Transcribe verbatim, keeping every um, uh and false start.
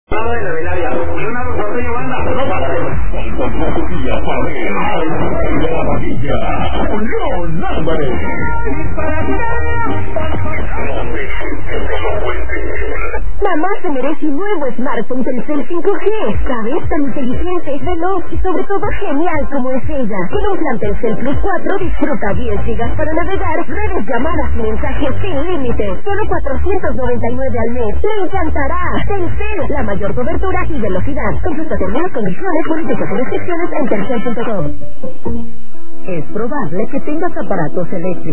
Mamá se merece un nuevo smartphone Telcel cinco G. ¿Sabes? Tan inteligente, veloz y sobre todo genial como es ella. Con un plan Telcel Plus cuatro disfruta diez gigas para navegar, redes, llamadas y mensajes sin límite. Solo cuatrocientos noventa y nueve al mes. ¡Le encantará! Telcel, la mayor cobertura y velocidad. Consulta términos, condiciones, políticas y restricciones en telcel punto com. Es probable que tengas aparatos eléctricos